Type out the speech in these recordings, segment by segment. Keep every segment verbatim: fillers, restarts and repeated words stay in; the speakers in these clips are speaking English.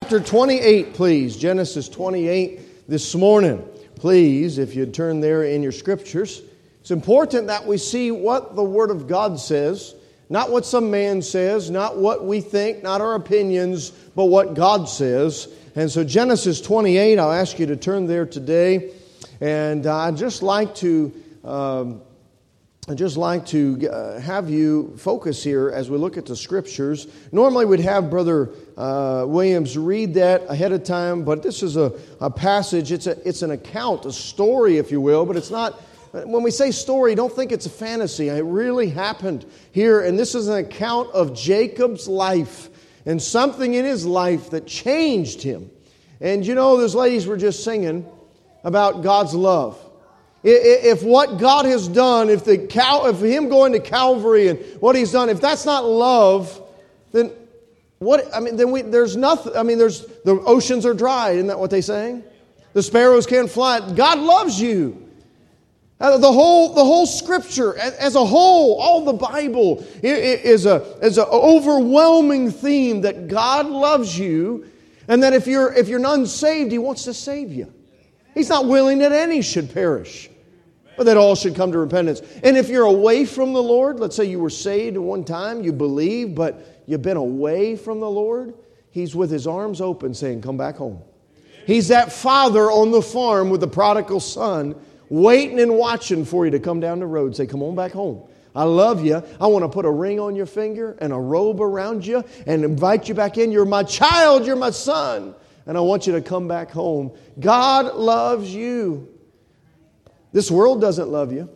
Chapter twenty-eight, please. Genesis twenty-eight this morning. Please, if you'd turn there in your scriptures. It's important that we see what the Word of God says, not what some man says, not what we think, not our opinions, but what God says. And so Genesis twenty-eight, I'll ask you to turn there today. And I'd just like to... Um, I'd just like to uh, have you focus here as we look at the Scriptures. Normally we'd have Brother uh, Williams read that ahead of time, but this is a, a passage, it's a it's an account, a story, if you will, but it's not, when we say story, don't think it's a fantasy. It really happened here, and this is an account of Jacob's life and something in his life that changed him. And you know, those ladies were just singing about God's love. If what God has done, if the Cal, if Him going to Calvary and what He's done, if that's not love, then what? I mean, then we, there's nothing. I mean, there's the oceans are dry. Isn't that what they saying? The sparrows can't fly. God loves you. Uh, the whole the whole Scripture as a whole, all the Bible is a is an overwhelming theme that God loves you, and that if you're if you're unsaved, He wants to save you. He's not willing that any should perish, but that all should come to repentance. And if you're away from the Lord, let's say you were saved at one time, you believe, but you've been away from the Lord, He's with His arms open saying, come back home. He's that father on the farm with the prodigal son, waiting and watching for you to come down the road and say, come on back home. I love you. I want to put a ring on your finger and a robe around you and invite you back in. You're my child. You're my son. And I want you to come back home. God loves you. This world doesn't love you.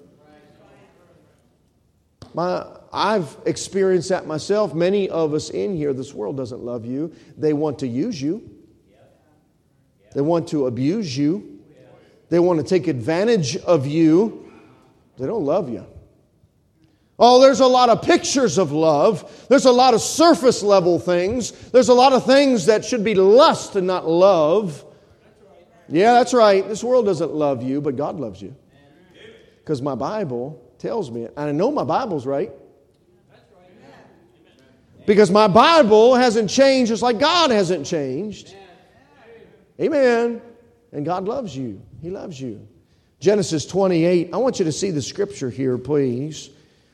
My, I've experienced that myself. Many of us in here, this world doesn't love you. They want to use you. They want to abuse you. They want to take advantage of you. They don't love you. Oh, there's a lot of pictures of love. There's a lot of surface level things. There's a lot of things that should be lust and not love. Yeah, that's right. This world doesn't love you, but God loves you. Because my Bible tells me it. And I know my Bible's right. Because my Bible hasn't changed just like God hasn't changed. Amen. And God loves you. He loves you. Genesis twenty-eight. I want you to see the scripture here, please.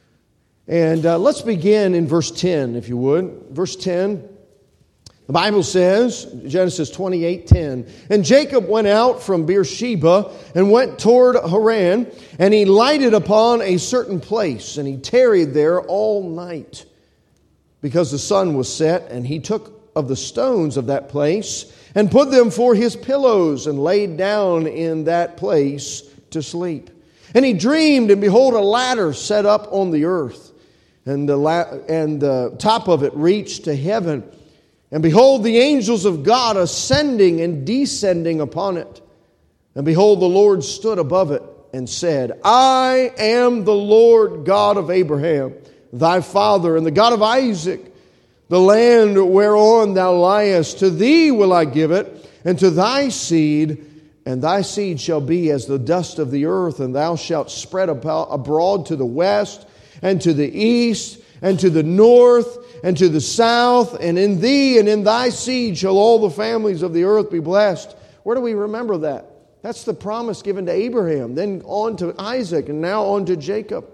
And uh, let's begin in verse ten, if you would. Verse ten, the Bible says, Genesis twenty-eight ten, and Jacob went out from Beersheba and went toward Haran, and he lighted upon a certain place, and he tarried there all night, because the sun was set, and he took of the stones of that place, and put them for his pillows, and laid down in that place to sleep. And he dreamed, and behold, a ladder set up on the earth. And the, la- and the top of it reached to heaven. And behold, the angels of God ascending and descending upon it. And behold, the Lord stood above it and said, I am the Lord God of Abraham, thy father, and the God of Isaac. The land whereon thou liest, to thee will I give it, and to thy seed, and thy seed shall be as the dust of the earth, and thou shalt spread abroad to the west, and to the east, and to the north, and to the south, and in thee and in thy seed shall all the families of the earth be blessed. Where do we remember that? That's the promise given to Abraham, then on to Isaac, and now on to Jacob.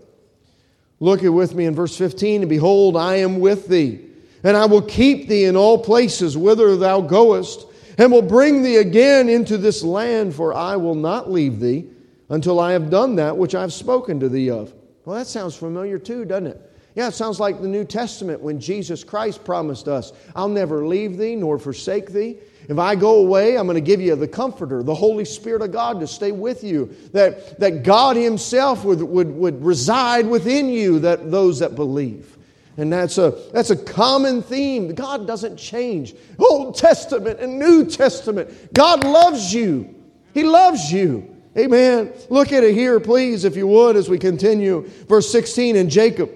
Look with me in verse fifteen, and behold, I am with thee, and I will keep thee in all places whither thou goest, and will bring thee again into this land, for I will not leave thee until I have done that which I have spoken to thee of. Well, that sounds familiar too, doesn't it? Yeah, it sounds like the New Testament when Jesus Christ promised us, I'll never leave thee nor forsake thee. If I go away, I'm going to give you the Comforter, the Holy Spirit of God to stay with you. That, that God Himself would, would, would reside within you, that those that believe. And that's a, that's a common theme. God doesn't change. Old Testament and New Testament. God loves you. He loves you. Amen. Look at it here, please, if you would, as we continue. Verse sixteen, and Jacob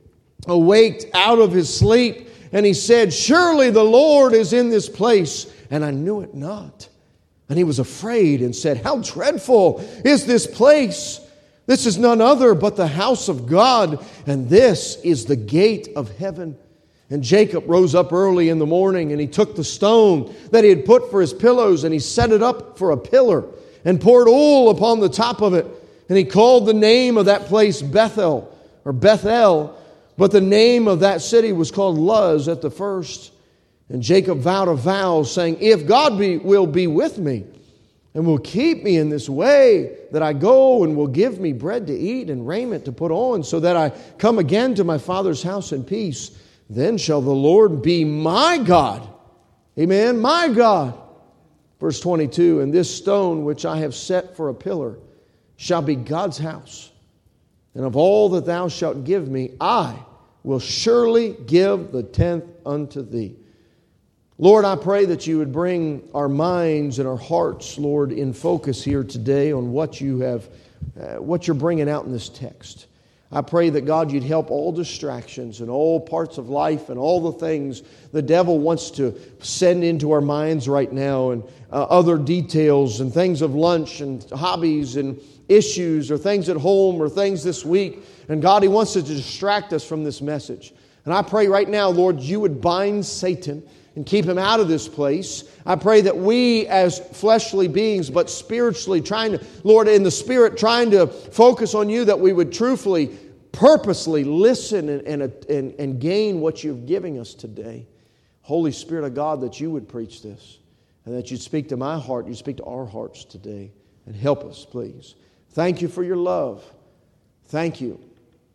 awaked out of his sleep, and he said, surely the Lord is in this place, and I knew it not. And he was afraid and said, how dreadful is this place? This is none other but the house of God, and this is the gate of heaven. And Jacob rose up early in the morning, and he took the stone that he had put for his pillows, and he set it up for a pillar, and poured oil upon the top of it. And he called the name of that place Bethel, or Bethel, but the name of that city was called Luz at the first. And Jacob vowed a vow, saying, if God be, will be with me, and will keep me in this way that I go, and will give me bread to eat and raiment to put on, so that I come again to my father's house in peace, then shall the Lord be my God. Amen. My God. Verse twenty-two, and this stone which I have set for a pillar shall be God's house. And of all that thou shalt give me, I will surely give the tenth unto thee. Lord, I pray that you would bring our minds and our hearts, Lord, in focus here today on what you have, uh, what you're bringing out in this text. I pray that, God, you'd help all distractions and all parts of life and all the things the devil wants to send into our minds right now, and uh, other details and things of lunch and hobbies and issues or things at home or things this week. And God, he wants to distract us from this message. And I pray right now, Lord, you would bind Satan and keep him out of this place. I pray that we as fleshly beings, but spiritually trying to, Lord, in the Spirit, trying to focus on you, that we would truthfully, purposely listen and, and, and, and gain what you're giving us today. Holy Spirit of God, that you would preach this, and that you'd speak to my heart, you'd speak to our hearts today, and help us, please. Thank you for your love. Thank you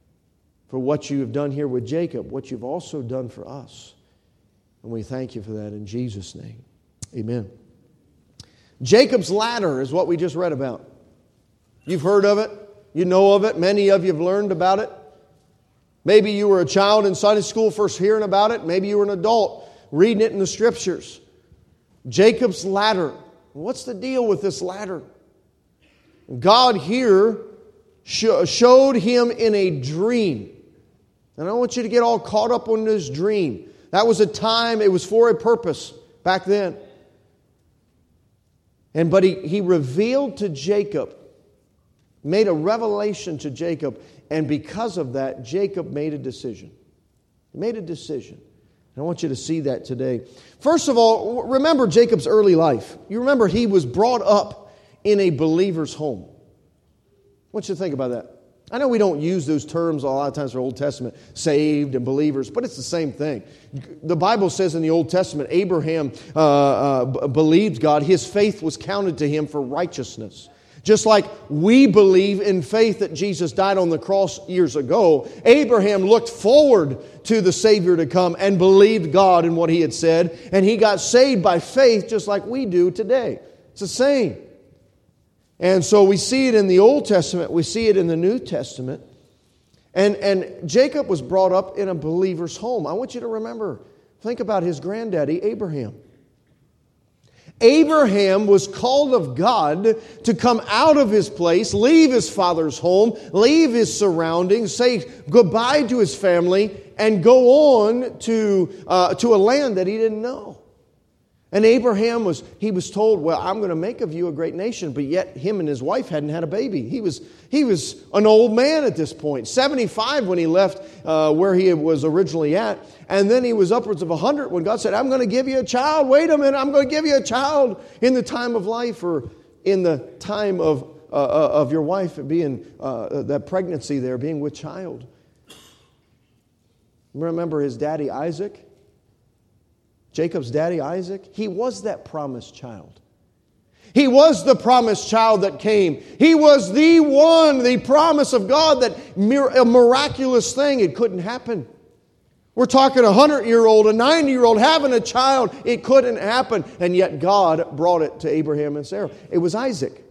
for what you have done here with Jacob, what you've also done for us. And we thank you for that in Jesus' name. Amen. Jacob's ladder is what we just read about. You've heard of it. You know of it. Many of you have learned about it. Maybe you were a child in Sunday school first hearing about it. Maybe you were an adult reading it in the Scriptures. Jacob's ladder. What's the deal with this ladder? God here showed him in a dream. And I want you to get all caught up on this dream. That was a time, it was for a purpose back then. And but he, he revealed to Jacob, made a revelation to Jacob, and because of that, Jacob made a decision. He made a decision. And I want you to see that today. First of all, remember Jacob's early life. You remember he was brought up in a believer's home. I want you to think about that. I know we don't use those terms a lot of times for Old Testament, saved and believers, but it's the same thing. The Bible says in the Old Testament, Abraham uh, uh, b- believed God. His faith was counted to him for righteousness. Just like we believe in faith that Jesus died on the cross years ago, Abraham looked forward to the Savior to come and believed God in what he had said, and he got saved by faith just like we do today. It's the same. And so we see it in the Old Testament, we see it in the New Testament. And, and Jacob was brought up in a believer's home. I want you to remember, think about his granddaddy, Abraham. Abraham was called of God to come out of his place, leave his father's home, leave his surroundings, say goodbye to his family, and go on to, uh, to a land that he didn't know. And Abraham was, he was told, well, I'm going to make of you a great nation, but yet him and his wife hadn't had a baby. He was, he was an old man at this point, seventy-five when he left uh, where he was originally at. And then he was upwards of one hundred when God said, I'm going to give you a child. Wait a minute, I'm going to give you a child in the time of life, or in the time of, uh, of your wife being, uh, that pregnancy there, being with child. Remember his daddy Isaac? Jacob's daddy, Isaac, he was that promised child. He was the promised child that came. He was the one, the promise of God, that a miraculous thing. It couldn't happen. We're talking a hundred-year-old, a ninety-year-old having a child. It couldn't happen. And yet God brought it to Abraham and Sarah. It was Isaac. It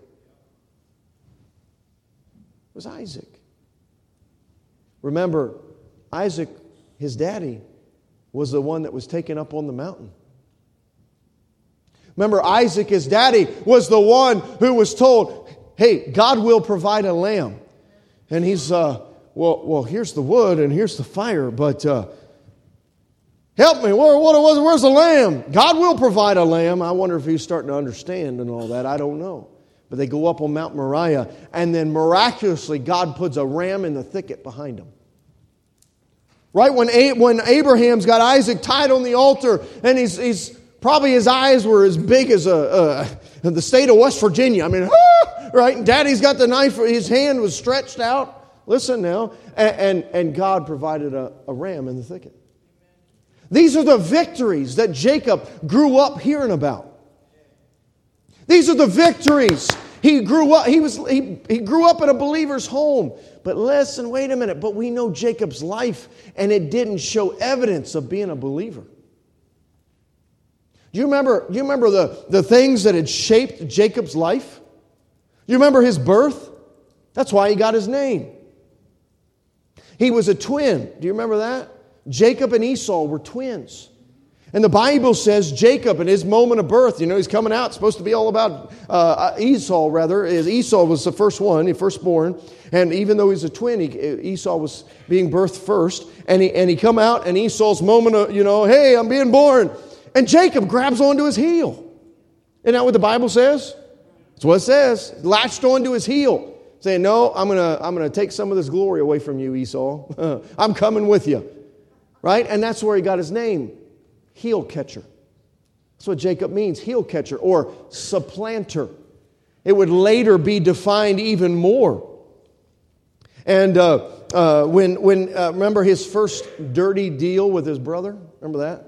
was Isaac. Remember, Isaac, his daddy, was the one that was taken up on the mountain. Remember, Isaac, his daddy, was the one who was told, hey, God will provide a lamb. And he's, uh, well, well, here's the wood and here's the fire, but uh, help me, where, what, where's the lamb? God will provide a lamb. I wonder if he's starting to understand and all that. I don't know. But they go up on Mount Moriah, and then miraculously God puts a ram in the thicket behind them. Right? When, A- when Abraham's got Isaac tied on the altar, and he's, he's probably his eyes were as big as a, a the state of West Virginia. I mean, ah! Right? And Daddy's got the knife, his hand was stretched out. Listen now. And, and, and God provided a, a ram in the thicket. These are the victories that Jacob grew up hearing about. These are the victories. He grew up, he was he, he grew up in a believer's home. But listen, wait a minute. But we know Jacob's life, and it didn't show evidence of being a believer. Do you remember, do you remember the, the things that had shaped Jacob's life? Do you remember his birth? That's why he got his name. He was a twin. Do you remember that? Jacob and Esau were twins. And the Bible says Jacob in his moment of birth, you know, he's coming out, it's supposed to be all about uh, Esau, rather. Is Esau was the first one, the firstborn. And even though he's a twin, he, Esau was being birthed first. And he, and he come out, and Esau's moment of, you know, hey, I'm being born. And Jacob grabs onto his heel. Isn't that what the Bible says? That's what it says. Latched onto his heel. Saying, no, I'm going to I'm going to take some of this glory away from you, Esau. I'm coming with you. Right? And that's where he got his name. Heel catcher. That's what Jacob means, heel catcher or supplanter. It would later be defined even more. And uh, uh, when, when uh, remember his first dirty deal with his brother? Remember that?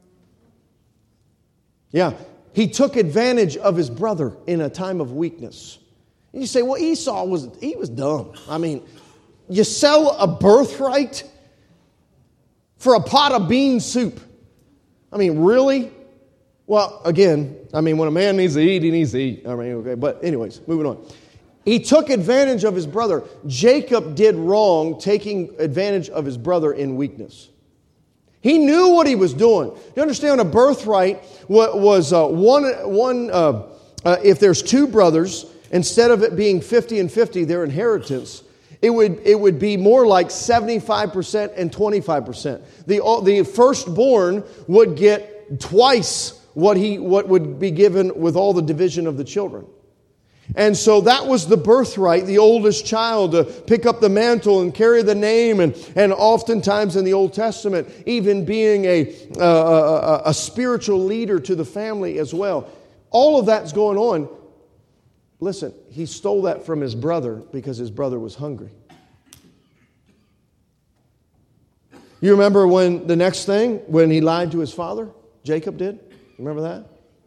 Yeah. He took advantage of his brother in a time of weakness. And you say, well, Esau was, he was dumb. I mean, you sell a birthright for a pot of bean soup. I mean, really? Well, again, I mean, when a man needs to eat, he needs to eat. I mean, okay. But anyways, moving on. He took advantage of his brother. Jacob did wrong taking advantage of his brother in weakness. He knew what he was doing. You understand, a birthright was uh, one, one uh, uh, if there's two brothers, instead of it being fifty and fifty, their inheritance, It would, it would be more like seventy-five percent and twenty-five percent. The, the firstborn would get twice what he what would be given with all the division of the children. And so that was the birthright, the oldest child to pick up the mantle and carry the name. And, and oftentimes in the Old Testament, even being a, uh, a, a spiritual leader to the family as well. All of that's going on. Listen, he stole that from his brother because his brother was hungry. You remember when the next thing, when he lied to his father? Jacob did? Remember that?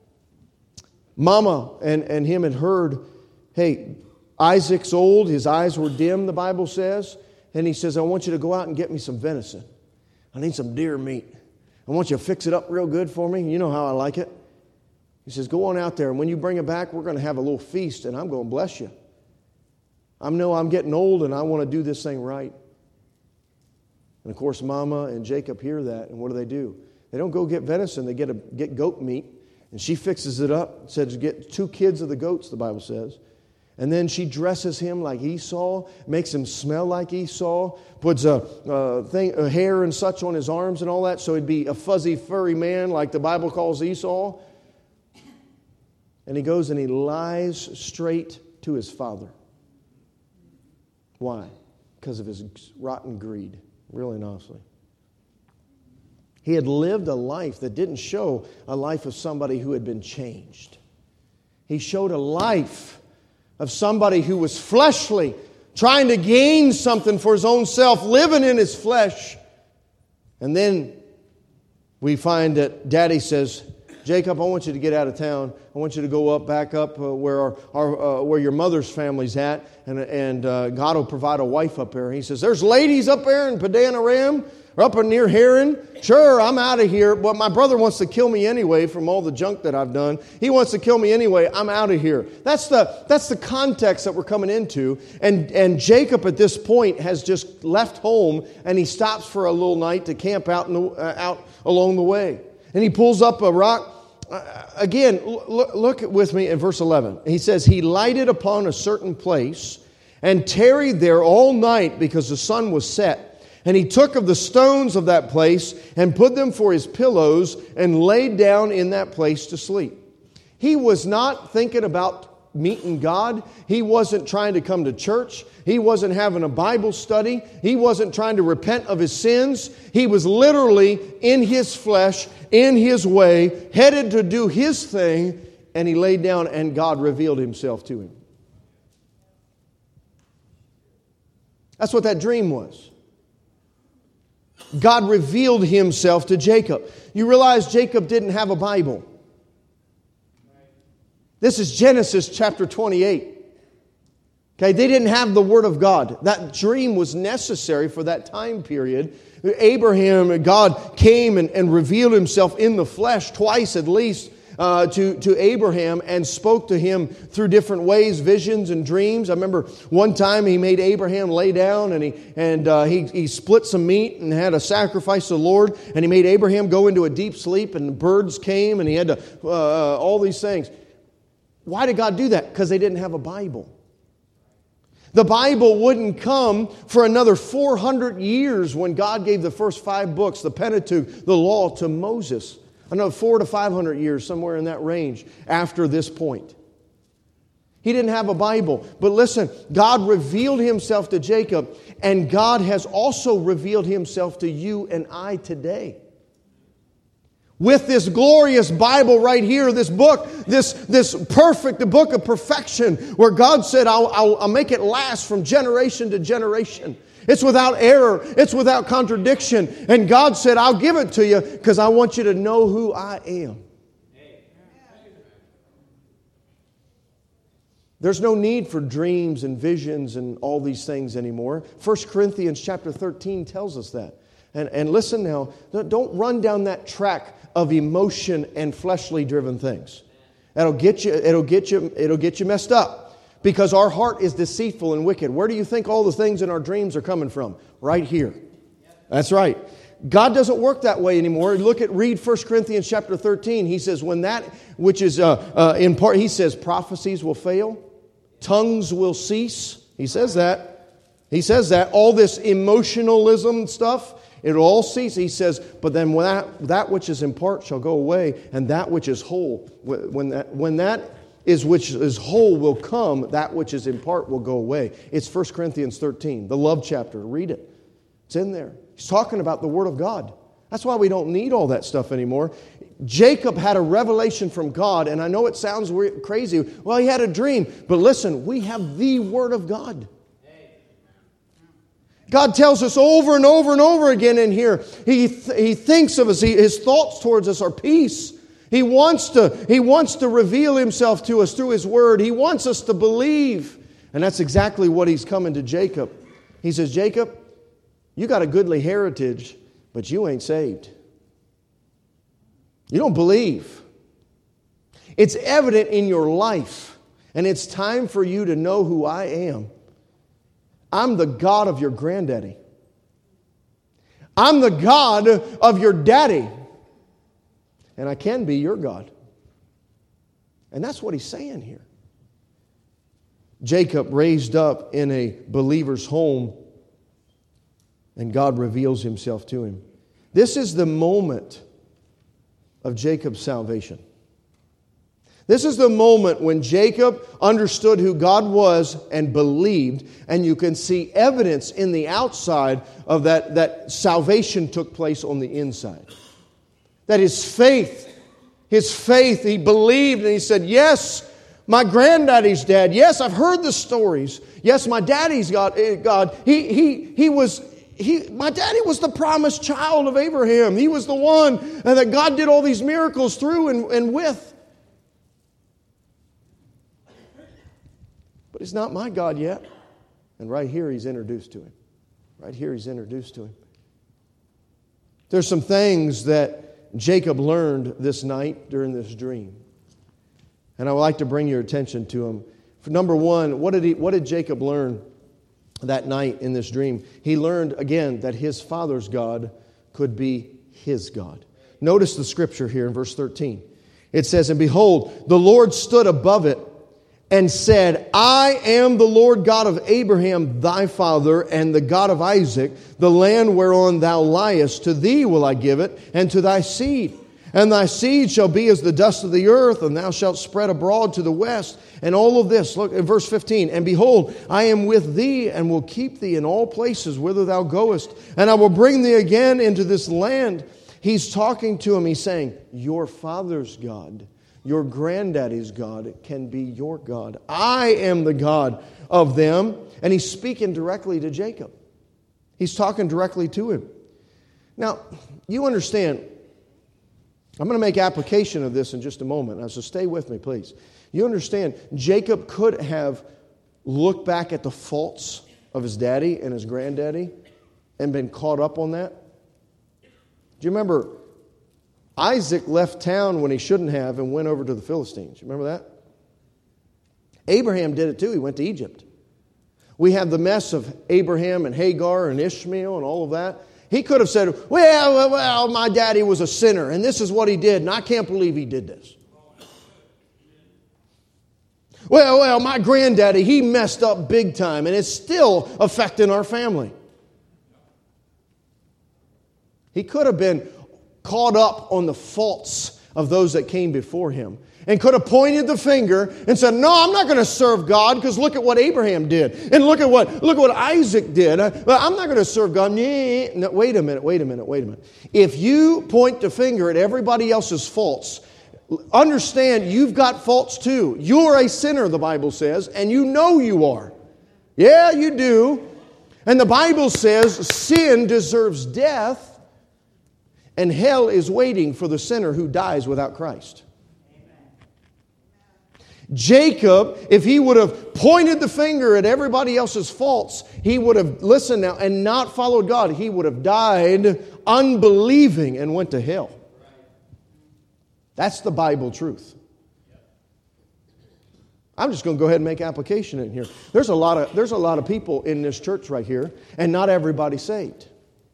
Mama and, and him had heard, hey, Isaac's old, his eyes were dim, the Bible says. And he says, I want you to go out and get me some venison. I need some deer meat. I want you to fix it up real good for me. You know how I like it. He says, go on out there, and when you bring it back, we're going to have a little feast, and I'm going to bless you. I know I'm getting old, and I want to do this thing right. And, of course, Mama and Jacob hear that, and what do they do? They don't go get venison. They get a, get goat meat, and she fixes it up. Says get two kids of the goats, the Bible says. And then she dresses him like Esau, makes him smell like Esau, puts a, a, thing, a hair and such on his arms and all that, so he'd be a fuzzy, furry man like the Bible calls Esau. And he goes and he lies straight to his father. Why? Because of his rotten greed, really and honestly. He had lived a life that didn't show a life of somebody who had been changed. He showed a life of somebody who was fleshly, trying to gain something for his own self, living in his flesh. And then we find that Daddy says, Jacob, I want you to get out of town. I want you to go up, back up uh, where our, our uh, where your mother's family's at, and and uh, God will provide a wife up there. He says, "There's ladies up there in Padan Aram, or up near Haran. Sure, I'm out of here, but my brother wants to kill me anyway from all the junk that I've done. He wants to kill me anyway. I'm out of here." That's the that's the context that we're coming into. And and Jacob at this point has just left home, and he stops for a little night to camp out in the, uh, out along the way. And he pulls up a rock. Uh, again, look, look with me in verse eleven. He says, he lighted upon a certain place and tarried there all night because the sun was set. And he took of the stones of that place and put them for his pillows and laid down in that place to sleep. He was not thinking about meeting God. He wasn't trying to come to church. He wasn't having a Bible study. He wasn't trying to repent of his sins. He was literally in his flesh, in his way, headed to do his thing, and he laid down and God revealed himself to him. That's what that dream was. God revealed himself to Jacob. You realize Jacob didn't have a Bible. This is Genesis chapter twenty-eight. Okay, they didn't have the Word of God. That dream was necessary for that time period. Abraham, God came and, and revealed himself in the flesh twice at least uh, to, to Abraham and spoke to him through different ways, visions and dreams. I remember one time he made Abraham lay down and he and uh, he, he split some meat and had a sacrifice to the Lord, and he made Abraham go into a deep sleep, and the birds came and he had to, uh, all these things. Why did God do that? Because they didn't have a Bible. The Bible wouldn't come for another four hundred years when God gave the first five books, the Pentateuch, the law, to Moses. Another four to five hundred years, somewhere in that range, after this point. He didn't have a Bible. But listen, God revealed himself to Jacob, and God has also revealed himself to you and I today. With this glorious Bible right here, this book, this, this perfect, the book of perfection, where God said, I'll, I'll, I'll make it last from generation to generation. It's without error. It's without contradiction. And God said, I'll give it to you because I want you to know who I am. There's no need for dreams and visions and all these things anymore. First Corinthians chapter thirteen tells us that. And, and listen now, don't run down that track of emotion and fleshly driven things. It'll get you, it'll get you, it'll get you messed up. Because our heart is deceitful and wicked. Where do you think all the things in our dreams are coming from? Right here. That's right. God doesn't work that way anymore. Look at, read First Corinthians chapter thirteen. He says, when that which is uh, uh, in part, he says, prophecies will fail. Tongues will cease. He says that. He says that. All this emotionalism stuff, it'll all cease. He says, but then when that, that which is in part shall go away, and that which is whole, when that, when that is which is whole will come, that which is in part will go away. It's First Corinthians thirteen, the love chapter. Read it. It's in there. He's talking about the Word of God. That's why we don't need all that stuff anymore. Jacob had a revelation from God, and I know it sounds weird, crazy. Well, he had a dream. But listen, we have the Word of God. God tells us over and over and over again in here, He, th- he thinks of us, he, His thoughts towards us are peace. He wants to, He wants to reveal Himself to us through His Word. He wants us to believe. And that's exactly what He's coming to Jacob. He says, Jacob, you got a goodly heritage, but you ain't saved. You don't believe. It's evident in your life, and it's time for you to know who I am. I'm the God of your granddaddy. I'm the God of your daddy. And I can be your God. And that's what he's saying here. Jacob raised up in a believer's home, and God reveals himself to him. This is the moment of Jacob's salvation. This is the moment when Jacob understood who God was and believed, and you can see evidence in the outside of that, that salvation took place on the inside. That his faith, his faith, he believed and he said, yes, my granddaddy's dead. Yes, I've heard the stories. Yes, my daddy's God. God. He, he, he was, he, my daddy was the promised child of Abraham. He was the one that God did all these miracles through and, and with. But he's not my God yet. And right here he's introduced to him. Right here he's introduced to him. There's some things that Jacob learned this night during this dream. And I would like to bring your attention to them. For number one, what did he, what did Jacob learn that night in this dream? He learned, again, that his father's God could be his God. Notice the scripture here in verse thirteen. It says, and behold, the Lord stood above it and said, I am the Lord God of Abraham thy father, and the God of Isaac. The land whereon thou liest, to thee will I give it, and to thy seed. And thy seed shall be as the dust of the earth, and thou shalt spread abroad to the west. And all of this, look at verse fifteen. And behold, I am with thee, and will keep thee in all places whither thou goest. And I will bring thee again into this land. He's talking to him. He's saying, your father's God, your granddaddy's God can be your God. I am the God of them. And he's speaking directly to Jacob. He's talking directly to him. Now, you understand, I'm going to make application of this in just a moment. Now, so stay with me, please. You understand, Jacob could have looked back at the faults of his daddy and his granddaddy and been caught up on that. Do you remember Isaac left town when he shouldn't have and went over to the Philistines? You remember that? Abraham did it too. He went to Egypt. We have the mess of Abraham and Hagar and Ishmael and all of that. He could have said, well, well, well, my daddy was a sinner, and this is what he did, and I can't believe he did this. Well, well, my granddaddy, he messed up big time, and it's still affecting our family. He could have been caught up on the faults of those that came before him, and could have pointed the finger and said, no, I'm not going to serve God because look at what Abraham did. And look at what look at what Isaac did. I'm not going to serve God. No, wait a minute, wait a minute, wait a minute. If you point the finger at everybody else's faults, understand you've got faults too. You're a sinner, the Bible says, and you know you are. Yeah, you do. And the Bible says sin deserves death, and hell is waiting for the sinner who dies without Christ. Jacob, if he would have pointed the finger at everybody else's faults, he would have listened now and not followed God. He would have died unbelieving and went to hell. That's the Bible truth. I'm just going to go ahead and make application in here. There's a lot of there's a lot of people in this church right here, and not everybody saved.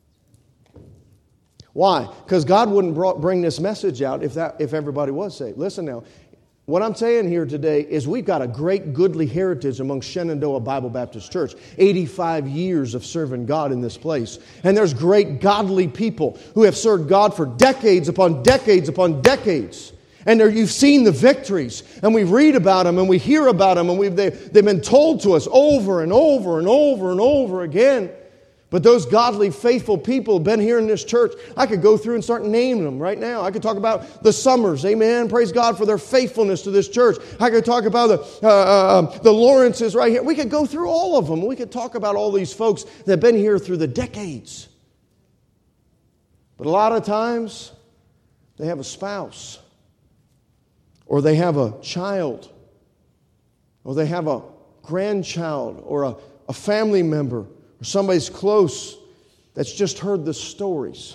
Why? Because God wouldn't brought, bring this message out if that if everybody was saved. Listen now. What I'm saying here today is we've got a great goodly heritage among Shenandoah Bible Baptist Church. eighty-five years of serving God in this place. And there's great godly people who have served God for decades upon decades upon decades. And you've seen the victories. And we read about them and we hear about them. And we've, they, they've been told to us over and over and over and over again. But those godly, faithful people have been here in this church. I could go through and start naming them right now. I could talk about the Summers. Amen. Praise God for their faithfulness to this church. I could talk about the, uh, uh, the Lawrences right here. We could go through all of them. We could talk about all these folks that have been here through the decades. But a lot of times, they have a spouse. Or they have a child. Or they have a grandchild. Or a, a family member. Or somebody's close that's just heard the stories.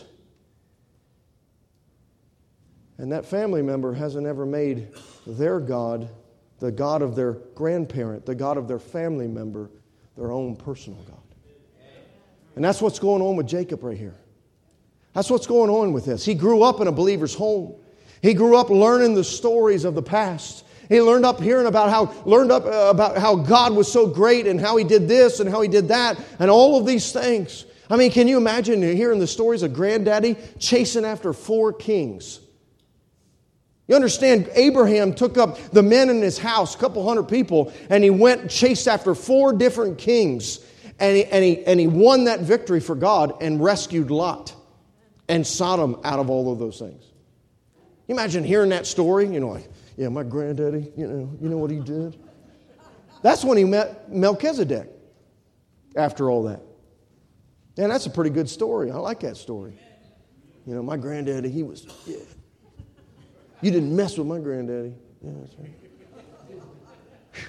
And that family member hasn't ever made their God, the God of their grandparent, the God of their family member, their own personal God. And that's what's going on with Jacob right here. That's what's going on with this. He grew up in a believer's home. He grew up learning the stories of the past. He learned up hearing about how learned up uh, about how God was so great and how He did this and how He did that and all of these things. I mean, can you imagine hearing the stories of granddaddy chasing after four kings? You understand, Abraham took up the men in his house, a couple hundred people, and he went and chased after four different kings, and he and he and he won that victory for God and rescued Lot and Sodom out of all of those things. You imagine hearing that story, you know, like, yeah, my granddaddy, you know, you know what he did? That's when he met Melchizedek after all that. And that's a pretty good story. I like that story. You know, my granddaddy, he was, yeah. You didn't mess with my granddaddy. Yeah, that's right. Whew.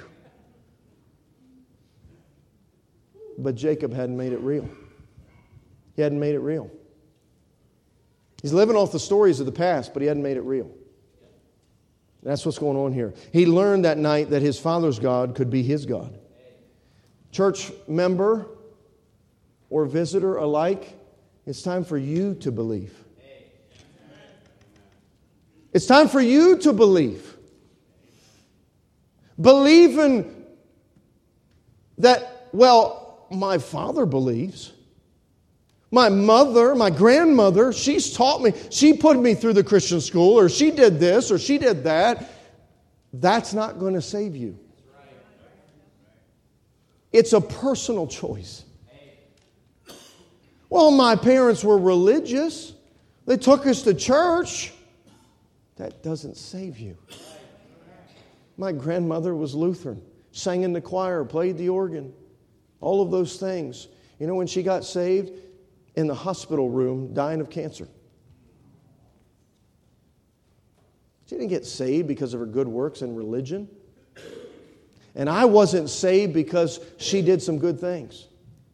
But Jacob hadn't made it real. He hadn't made it real. He's living off the stories of the past, but he hadn't made it real. That's what's going on here. He learned that night that his father's God could be his God. Church member or visitor alike, it's time for you to believe. It's time for you to believe. Believing that, well, my father believes. My mother, my grandmother, she's taught me, she put me through the Christian school, or she did this, or she did that. That's not going to save you. It's a personal choice. Well, my parents were religious. They took us to church. That doesn't save you. My grandmother was Lutheran, sang in the choir, played the organ, all of those things. You know when she got saved? In the hospital room, dying of cancer. She didn't get saved because of her good works and religion. And I wasn't saved because she did some good things.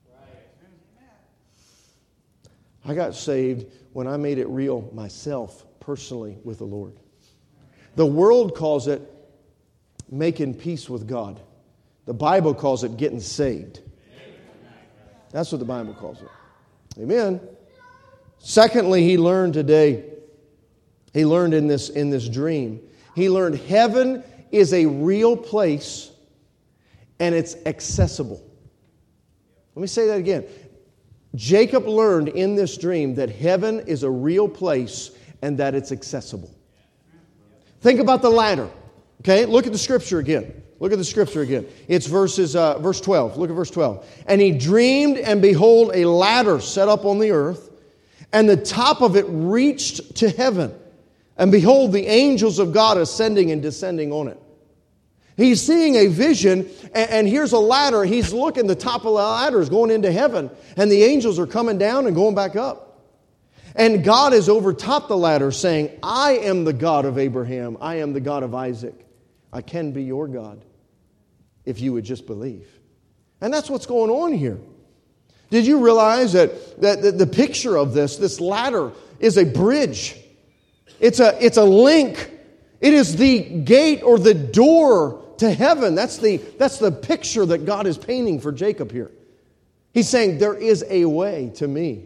I got saved when I made it real myself, personally, with the Lord. The world calls it making peace with God. The Bible calls it getting saved. That's what the Bible calls it. Amen. Secondly, he learned today, he learned in this, in this dream, he learned heaven is a real place and it's accessible. Let me say that again. Jacob learned in this dream that heaven is a real place and that it's accessible. Think about the ladder. Okay, look at the scripture again. Look at the scripture again. It's verses, uh, verse twelve. Look at verse twelve. And he dreamed, and behold, a ladder set up on the earth, and the top of it reached to heaven. And behold, the angels of God ascending and descending on it. He's seeing a vision, and, and here's a ladder. He's looking, the top of the ladder is going into heaven, and the angels are coming down and going back up. And God is over top the ladder saying, I am the God of Abraham. I am the God of Isaac. I can be your God if you would just believe. And that's what's going on here. Did you realize that, that, that the picture of this, this ladder, is a bridge? It's a, it's a link. It is the gate or the door to heaven. That's the, that's the picture that God is painting for Jacob here. He's saying, there is a way to me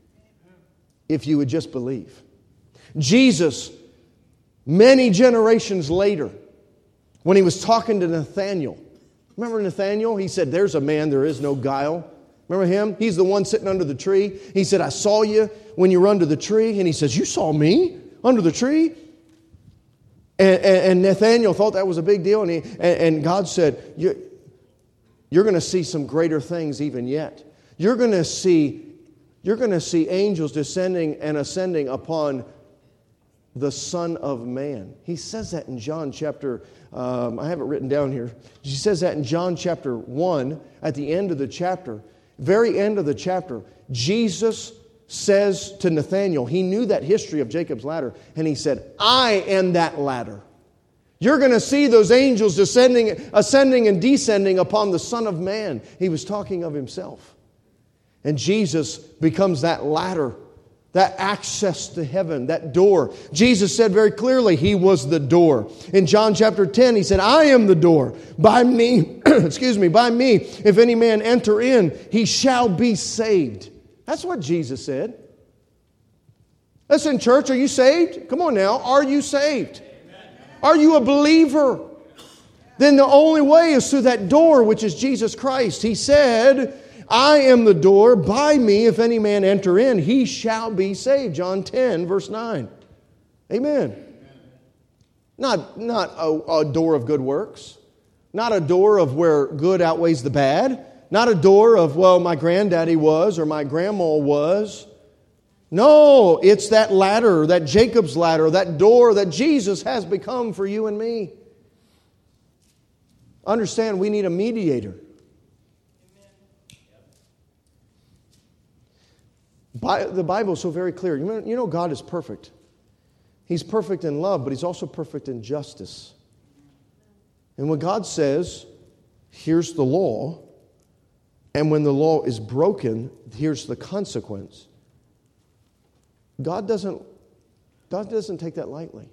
if you would just believe. Jesus, many generations later, when he was talking to Nathanael, remember Nathanael? He said, there's a man, there is no guile. Remember him? He's the one sitting under the tree. He said, I saw you when you were under the tree. And he says, you saw me under the tree? And, and, and Nathanael thought that was a big deal. And, he, and, and God said, you, you're going to see some greater things even yet. You're going to see, you're going to see angels descending and ascending upon the Son of Man. He says that in John chapter, um, I have it written down here. He says that in John chapter one, at the end of the chapter, very end of the chapter, Jesus says to Nathanael, he knew that history of Jacob's ladder, and he said, I am that ladder. You're going to see those angels descending, ascending and descending upon the Son of Man. He was talking of himself. And Jesus becomes that ladder, that access to heaven, that door. Jesus said very clearly he was the door. In John chapter ten, he said, I am the door. By me, excuse me, by me, if any man enter in, he shall be saved. That's what Jesus said. Listen, church, are you saved? Come on now. Are you saved? Are you a believer? Then the only way is through that door, which is Jesus Christ. He said, I am the door. By me, if any man enter in, he shall be saved. John ten, verse nine. Amen. Not, not a, a door of good works. Not a door of where good outweighs the bad. Not a door of, well, my granddaddy was or my grandma was. No, it's that ladder, that Jacob's ladder, that door that Jesus has become for you and me. Understand, we need a mediator. The Bible is so very clear. You know God is perfect. He's perfect in love, but He's also perfect in justice. And when God says, here's the law, and when the law is broken, here's the consequence, God doesn't, God doesn't take that lightly.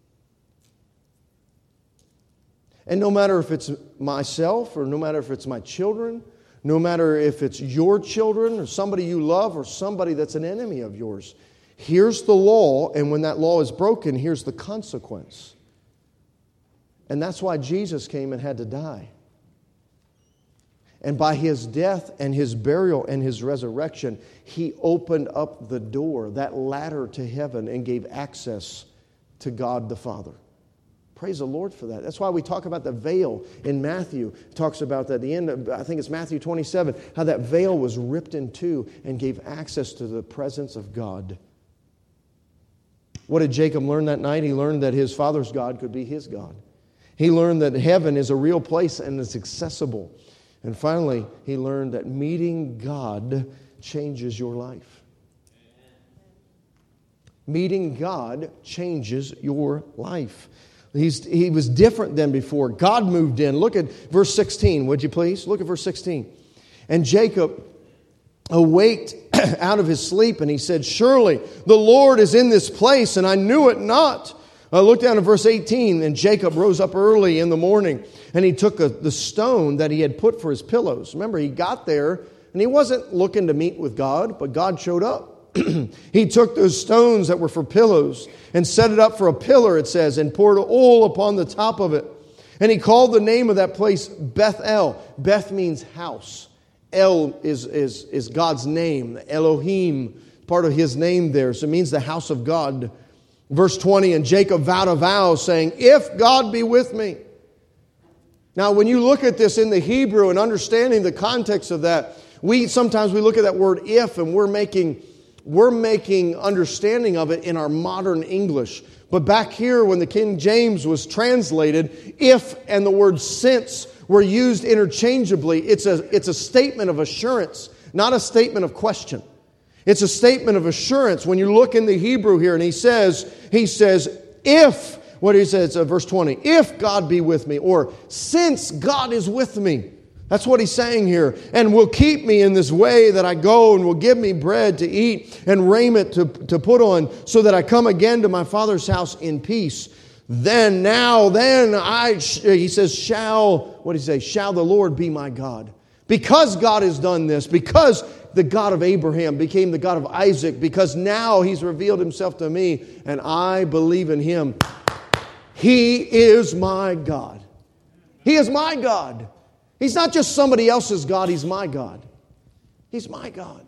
And no matter if it's myself, or no matter if it's my children, no matter if it's your children, or somebody you love, or somebody that's an enemy of yours, here's the law, and when that law is broken, here's the consequence. And that's why Jesus came and had to die. And by his death and his burial and his resurrection, he opened up the door, that ladder to heaven, and gave access to God the Father. Praise the Lord for that. That's why we talk about the veil in Matthew. It talks about that at the end of, I think it's Matthew twenty-seven, how that veil was ripped in two and gave access to the presence of God. What did Jacob learn that night? He learned that his father's God could be his God. He learned that heaven is a real place and it's accessible. And finally, he learned that meeting God changes your life. Meeting God changes your life. He's, he was different than before. God moved in. Look at verse sixteen, would you please? Look at verse sixteen. And Jacob awaked out of his sleep, and he said, surely the Lord is in this place, and I knew it not. Uh, look down at verse eighteen. And Jacob rose up early in the morning, and he took a, the stone that he had put for his pillows. Remember, he got there, and he wasn't looking to meet with God, but God showed up. He took those stones that were for pillows and set it up for a pillar, it says, and poured oil upon the top of it. And he called the name of that place Bethel. Beth means house. El is, is, is God's name. Elohim, part of his name there. So it means the house of God. Verse twenty, and Jacob vowed a vow, saying, if God be with me. Now, when you look at this in the Hebrew and understanding the context of that, we sometimes we look at that word if, and we're making we're making understanding of it in our modern English. But back here, when the King James was translated, if and the word since were used interchangeably. It's a it's a statement of assurance, not a statement of question. It's a statement of assurance. When you look in the Hebrew here, and he says, he says, if, what he says, uh, verse twenty, if God be with me, or since God is with me. That's what he's saying here. And will keep me in this way that I go, and will give me bread to eat and raiment to, to put on, so that I come again to my father's house in peace. Then, now, then, I, he says, shall, what did he say? Shall the Lord be my God. Because God has done this, because the God of Abraham became the God of Isaac, because now he's revealed himself to me, and I believe in him. He is my God. He is my God. He's not just somebody else's God, he's my God. He's my God.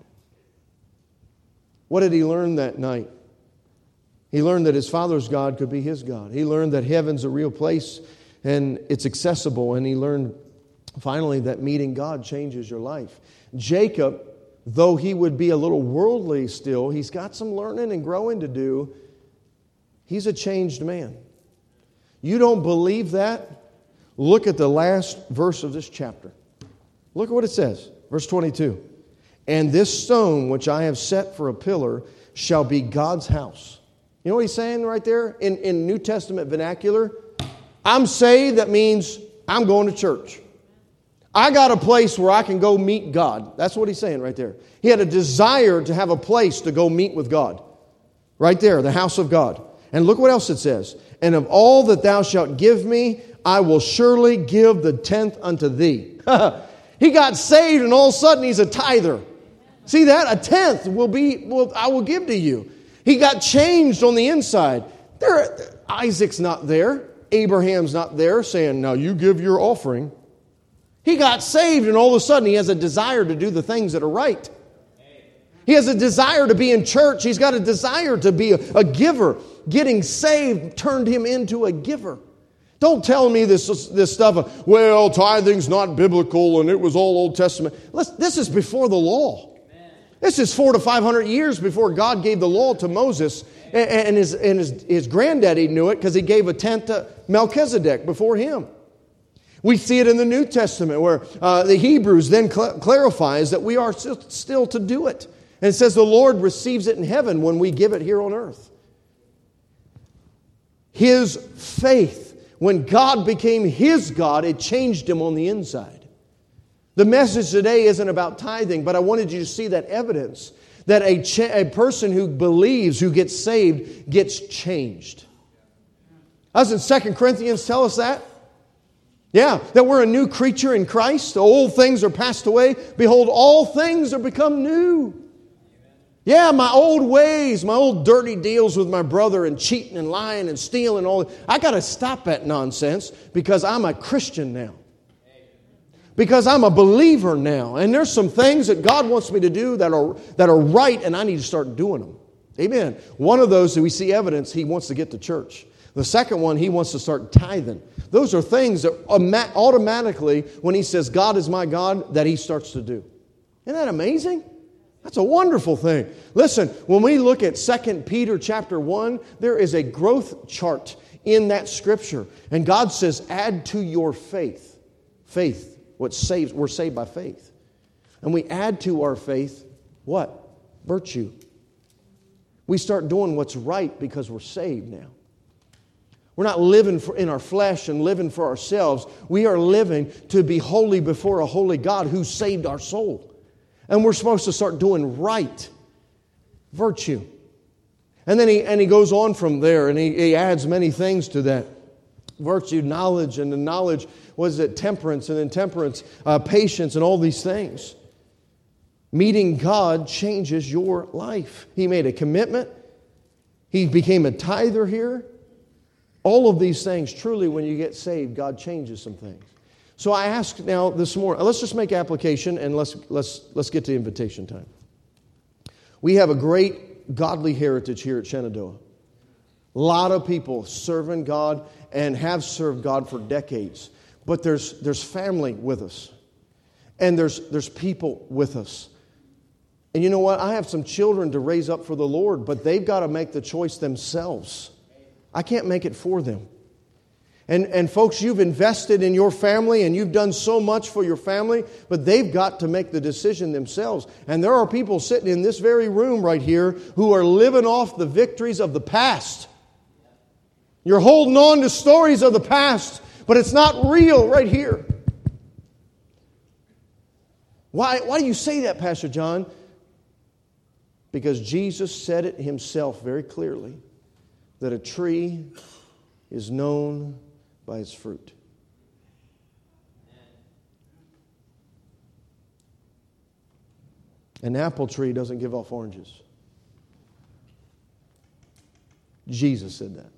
What did he learn that night? He learned that his father's God could be his God. He learned that heaven's a real place and it's accessible. And he learned finally that meeting God changes your life. Jacob, though he would be a little worldly still, he's got some learning and growing to do. He's a changed man. You don't believe that? Look at the last verse of this chapter. Look at what it says. Verse twenty-two. And this stone which I have set for a pillar shall be God's house. You know what he's saying right there in, in New Testament vernacular? I'm saved, that means I'm going to church. I got a place where I can go meet God. That's what he's saying right there. He had a desire to have a place to go meet with God. Right there, the house of God. And look what else it says. And of all that thou shalt give me, I will surely give the tenth unto thee. He got saved and all of a sudden he's a tither. See that? A tenth will be, will, I will give to you. He got changed on the inside. There, Isaac's not there. Abraham's not there saying, now you give your offering. He got saved and all of a sudden he has a desire to do the things that are right. He has a desire to be in church. He's got a desire to be a, a giver. Getting saved turned him into a giver. Don't tell me this, this stuff of, well, tithing's not biblical and it was all Old Testament. Let's, this is before the law. Amen. This is four to five hundred years before God gave the law to Moses. And, and, his, and his, his granddaddy knew it because he gave a tenth to Melchizedek before him. We see it in the New Testament where uh, the Hebrews then cl- clarifies that we are still, still to do it. And it says the Lord receives it in heaven when we give it here on earth. His faith, when God became his God, it changed him on the inside. The message today isn't about tithing, but I wanted you to see that evidence that a, ch- a person who believes, who gets saved, gets changed. Doesn't Second Corinthians tell us that? Yeah, that we're a new creature in Christ. The old things are passed away. Behold, all things are become new. Yeah, my old ways, my old dirty deals with my brother and cheating and lying and stealing, all I got to stop that nonsense because I'm a Christian now. Because I'm a believer now. And there's some things that God wants me to do that are, that are right, and I need to start doing them. Amen. One of those that we see evidence, he wants to get to church. The second one, he wants to start tithing. Those are things that automatically, when he says, God is my God, that he starts to do. Isn't that amazing? That's a wonderful thing. Listen, when we look at Second Peter chapter one, there is a growth chart in that scripture. And God says, add to your faith. Faith, what saves, we're saved by faith. And we add to our faith, what? Virtue. We start doing what's right because we're saved now. We're not living for, in our flesh and living for ourselves. We are living to be holy before a holy God who saved our soul. And we're supposed to start doing right. Virtue. And then he, and he goes on from there and he, he adds many things to that. Virtue, knowledge, and the knowledge, was it temperance, and then temperance, uh, patience, and all these things. Meeting God changes your life. He made a commitment. He became a tither here. All of these things, truly, when you get saved, God changes some things. So I ask now this morning, let's just make application and let's let's let's get to invitation time. We have a great godly heritage here at Shenandoah. A lot of people serving God and have served God for decades. But there's there's family with us. And there's there's people with us. And you know what? I have some children to raise up for the Lord, but they've got to make the choice themselves. I can't make it for them. And, and folks, you've invested in your family and you've done so much for your family, but they've got to make the decision themselves. And there are people sitting in this very room right here who are living off the victories of the past. You're holding on to stories of the past, but it's not real right here. Why, why do you say that, Pastor John? Because Jesus said it himself very clearly, that a tree is known by its fruit. An apple tree doesn't give off oranges. Jesus said that.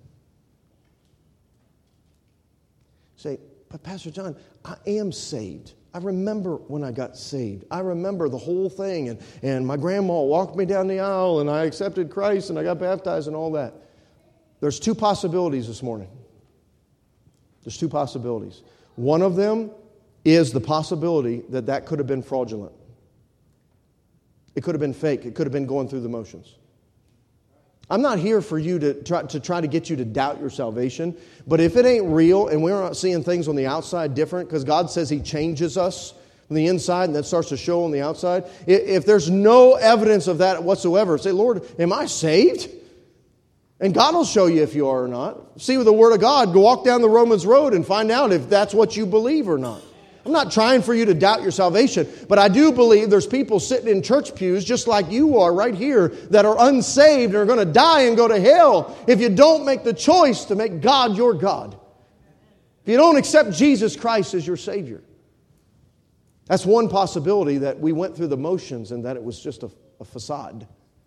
Say, but Pastor John, I am saved. I remember when I got saved. I remember the whole thing. And, and my grandma walked me down the aisle and I accepted Christ and I got baptized and all that. There's two possibilities this morning. There's two possibilities. One of them is the possibility that that could have been fraudulent. It could have been fake. It could have been going through the motions. I'm not here for you to try, to try to get you to doubt your salvation. But if it ain't real and we're not seeing things on the outside different, because God says He changes us from the inside and that starts to show on the outside. If there's no evidence of that whatsoever, say, Lord, am I saved? And God will show you if you are or not. See with the Word of God, go walk down the Romans road and find out if that's what you believe or not. I'm not trying for you to doubt your salvation, but I do believe there's people sitting in church pews just like you are right here that are unsaved and are going to die and go to hell if you don't make the choice to make God your God. If you don't accept Jesus Christ as your Savior. That's one possibility, that we went through the motions and that it was just a, a facade.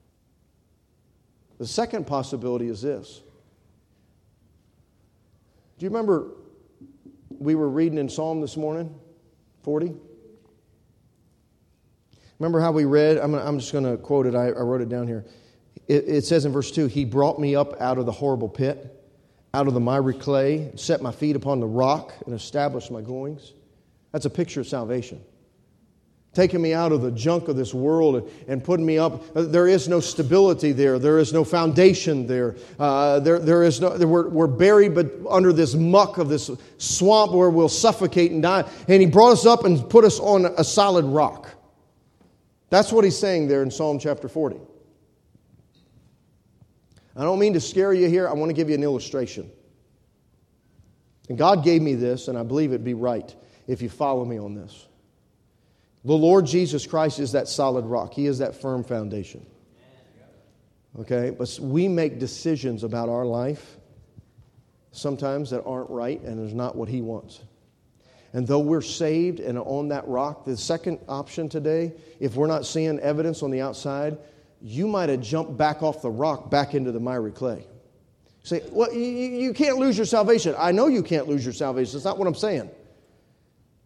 The second possibility is this. Do you remember we were reading in Psalm this morning? forty? Remember how we read? I'm, gonna, I'm just going to quote it. I, I wrote it down here. It, it says in verse two, He brought me up out of the horrible pit, out of the miry clay, set my feet upon the rock, and established my goings. That's a picture of salvation. Taking me out of the junk of this world and, and putting me up. There is no stability there. There is no foundation there. Uh, there, there is no. We're, we're buried, but under this muck of this swamp where we'll suffocate and die. And He brought us up and put us on a solid rock. That's what He's saying there in Psalm chapter forty. I don't mean to scare you here. I want to give you an illustration. And God gave me this, and I believe it'd be right if you follow me on this. The Lord Jesus Christ is that solid rock. He is that firm foundation. Okay? But we make decisions about our life sometimes that aren't right and is not what He wants. And though we're saved and on that rock, the second option today, if we're not seeing evidence on the outside, you might have jumped back off the rock back into the miry clay. Say, well, you, you can't lose your salvation. I know you can't lose your salvation. That's not what I'm saying.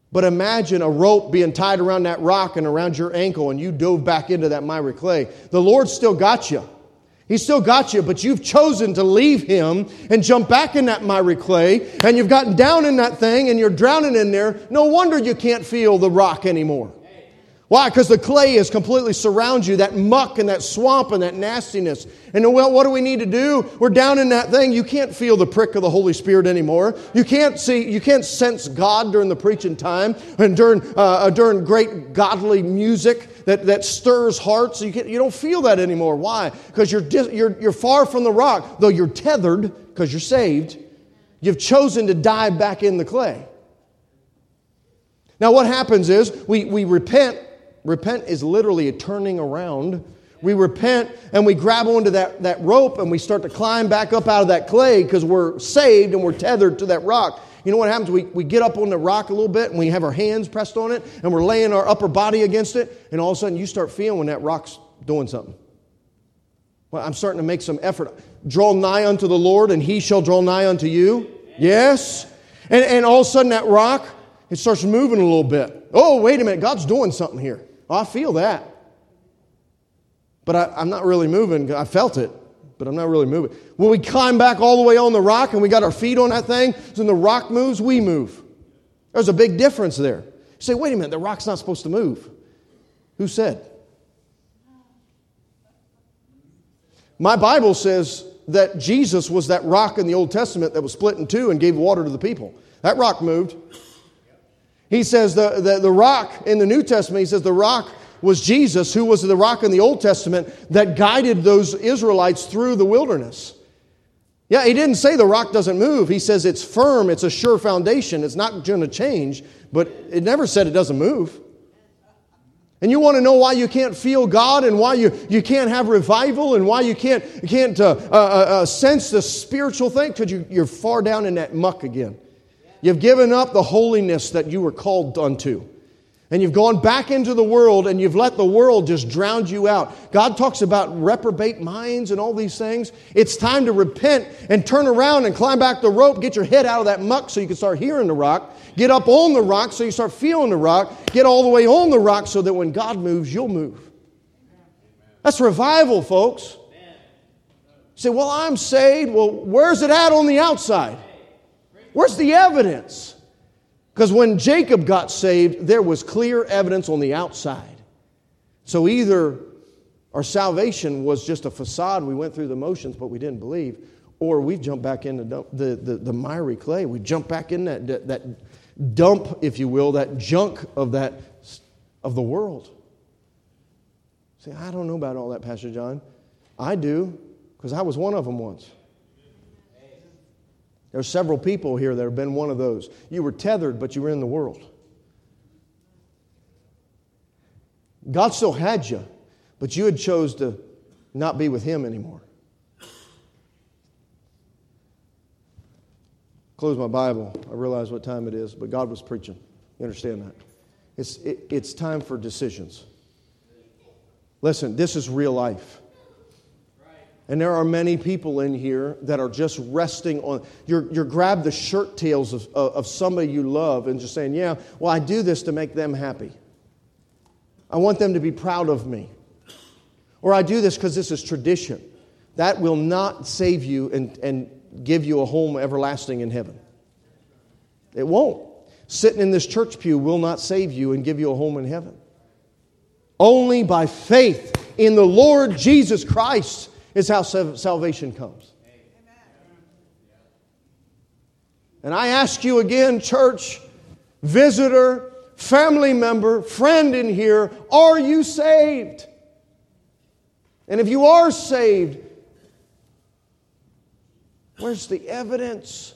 But imagine a rope being tied around that rock and around your ankle and you dove back into that miry clay. The Lord still got you. He still got you, but you've chosen to leave Him and jump back in that miry clay, and you've gotten down in that thing and you're drowning in there. No wonder you can't feel the rock anymore. Why? Because the clay is completely surrounds you, that muck and that swamp and that nastiness. And well, what do we need to do? We're down in that thing. You can't feel the prick of the Holy Spirit anymore. You can't see, you can't sense God during the preaching time and during uh, during great godly music that, that stirs hearts. You can't, you don't feel that anymore. Why? Because you're dis, you're you're far from the rock, though you're tethered because you're saved. You've chosen to dive back in the clay. Now, what happens is we we repent. Repent is literally a turning around. We repent and we grab onto that, that rope and we start to climb back up out of that clay because we're saved and we're tethered to that rock. You know what happens? We, we get up on the rock a little bit and we have our hands pressed on it and we're laying our upper body against it, and all of a sudden you start feeling when that rock's doing something. Well, I'm starting to make some effort. Draw nigh unto the Lord and He shall draw nigh unto you. Yes. And, and all of a sudden that rock, it starts moving a little bit. Oh, wait a minute. God's doing something here. Oh, I feel that. But I, I'm not really moving. I felt it, but I'm not really moving. When we climb back all the way on the rock and we got our feet on that thing, so when the rock moves, we move. There's a big difference there. You say, wait a minute, the rock's not supposed to move. Who said? My Bible says that Jesus was that rock in the Old Testament that was split in two and gave water to the people. That rock moved. He says the, the, the rock in the New Testament, he says the rock was Jesus, who was the rock in the Old Testament that guided those Israelites through the wilderness. Yeah, he didn't say the rock doesn't move. He says it's firm, it's a sure foundation, it's not going to change, but it never said it doesn't move. And you want to know why you can't feel God and why you, you can't have revival and why you can't, you can't uh, uh, uh, sense the spiritual thing? Because you, you're far down in that muck again. You've given up the holiness that you were called unto. And you've gone back into the world and you've let the world just drown you out. God talks about reprobate minds and all these things. It's time to repent and turn around and climb back the rope. Get your head out of that muck so you can start hearing the rock. Get up on the rock so you start feeling the rock. Get all the way on the rock so that when God moves, you'll move. That's revival, folks. You say, well, I'm saved. Well, where's it at on the outside? Where's the evidence? Because when Jacob got saved, there was clear evidence on the outside. So either our salvation was just a facade, we went through the motions, but we didn't believe, or we've jumped back into the, the, the, the miry clay. We jumped back in that, that, that dump, if you will, that junk of that of the world. Say, I don't know about all that, Pastor John. I do, because I was one of them once. There are several people here that have been one of those. You were tethered, but you were in the world. God still had you, but you had chose to not be with Him anymore. Close my Bible. I realize what time it is, but God was preaching. You understand that? It's, it, it's time for decisions. Listen, this is real life. And there are many people in here that are just resting on, you're, you're grabbed the shirt tails of, of somebody you love and just saying, yeah, well, I do this to make them happy. I want them to be proud of me. Or I do this because this is tradition. That will not save you and, and give you a home everlasting in heaven. It won't. Sitting in this church pew will not save you and give you a home in heaven. Only by faith in the Lord Jesus Christ is how salvation comes. And I ask you again, church, visitor, family member, friend in here, are you saved? And if you are saved, where's the evidence?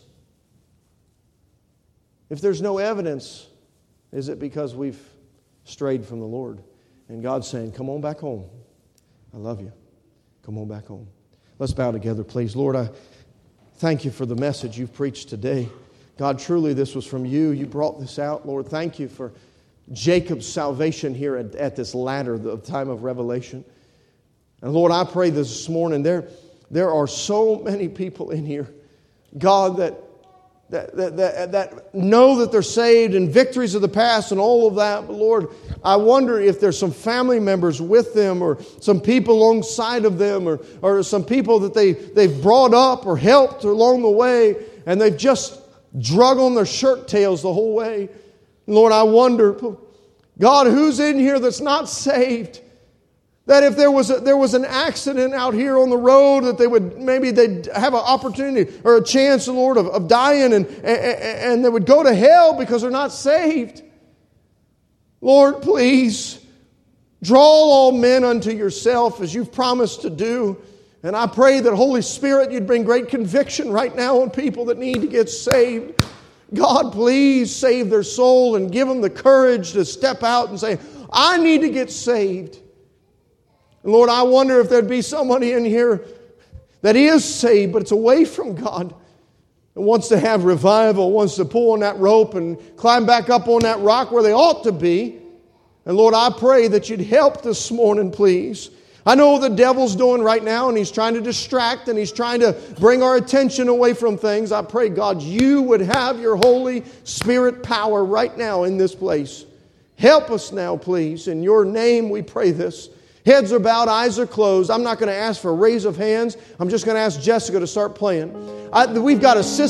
If there's no evidence, is it because we've strayed from the Lord? And God's saying, come on back home. I love you. Come on back home. Let's bow together, please. Lord, I thank you for the message you've preached today. God, truly this was from you. You brought this out. Lord, thank you for Jacob's salvation here at, at this ladder, the time of revelation. And Lord, I pray this morning, there, there are so many people in here, God, that that, that, that, that know that they're saved and victories of the past and all of that. But Lord, I wonder if there's some family members with them or some people alongside of them or, or some people that they, they've brought up or helped along the way and they've just drug on their shirt tails the whole way. Lord, I wonder, God, who's in here that's not saved? That if there was a, there was an accident out here on the road, that they would maybe they'd have an opportunity or a chance, Lord, of, of dying, and, and and they would go to hell because they're not saved. Lord, please draw all men unto yourself as you've promised to do. And I pray that Holy Spirit, you'd bring great conviction right now on people that need to get saved. God, please save their soul and give them the courage to step out and say, I need to get saved. And Lord, I wonder if there'd be somebody in here that is saved, but it's away from God and wants to have revival, wants to pull on that rope and climb back up on that rock where they ought to be. And Lord, I pray that you'd help this morning, please. I know what the devil's doing right now, and he's trying to distract, and he's trying to bring our attention away from things. I pray, God, you would have your Holy Spirit power right now in this place. Help us now, please. In your name we pray this. Heads are bowed, eyes are closed. I'm not going to ask for a raise of hands. I'm just going to ask Jessica to start playing. I, we've got a system.